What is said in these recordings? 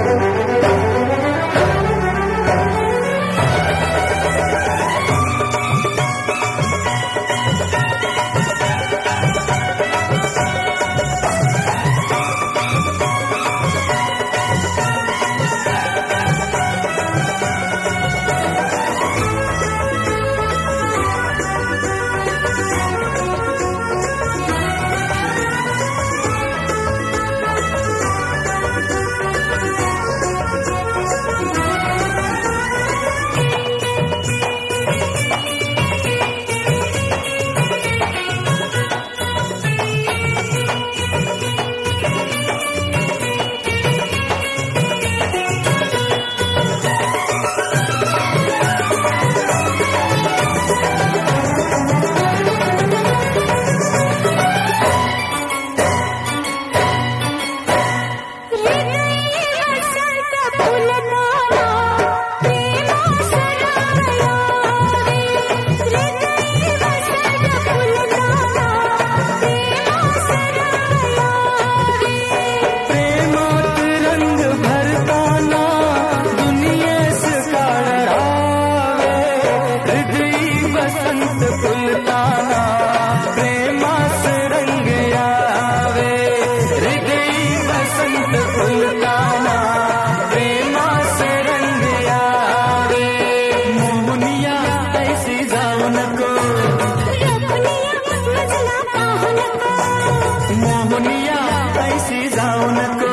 मोहनिया ऐसी जाऊ नको,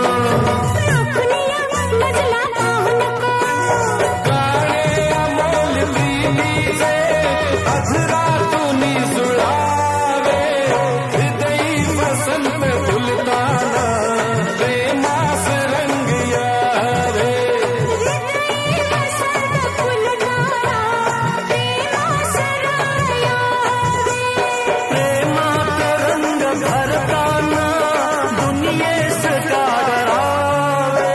काळे अमोल प्रीतीचे अधरा तुनी जुळावे, हृदयी वसंत फुलताना प्रेमास रंग यावे. प्रेमात रंग भरताना दुनियेस काढावे,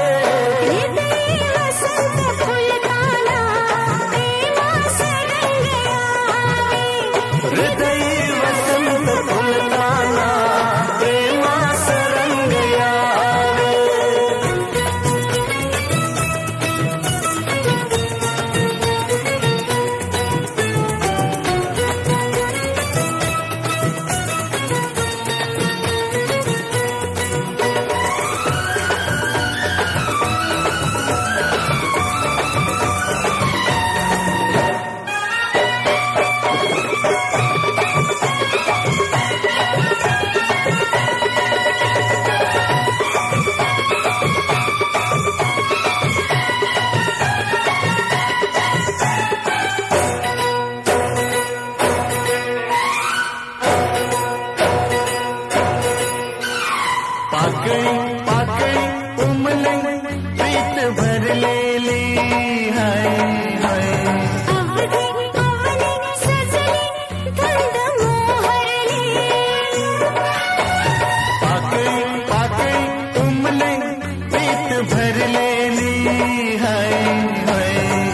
हृदयी वसंत फुलताना प्रेमास रंग यावे. पाकळी पाकळी उमलंग प्रीत भरलेली हाय हाय. पाकळी पाकळी उमलंग प्रीत भरलेली हाय हाय.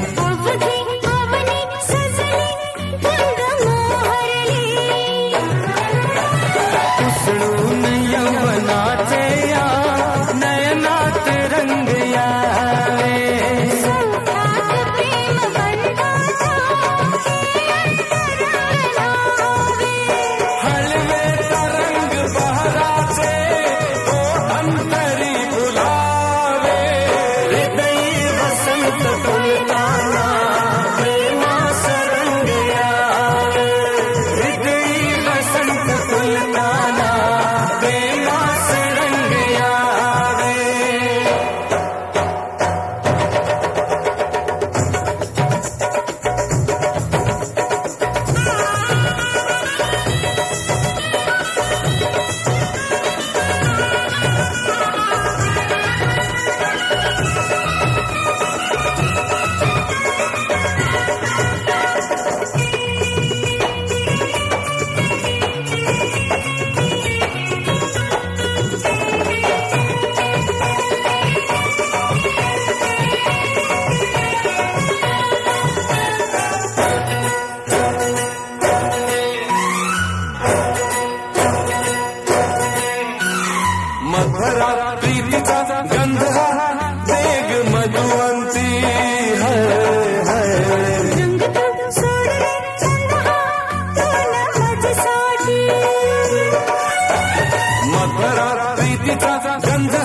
उसळून यौवनाचे या नयनात रंग यावे, हळवे तरंग बहराचे तो अंतरी फुलावे, हृदयी वसंत फुलताना प्रेमास रंग यावे, हृदयी वसंत फुलताना प्रेमास रंग यावे. मधुरा प्रीतीचा गंध हा वेग गंध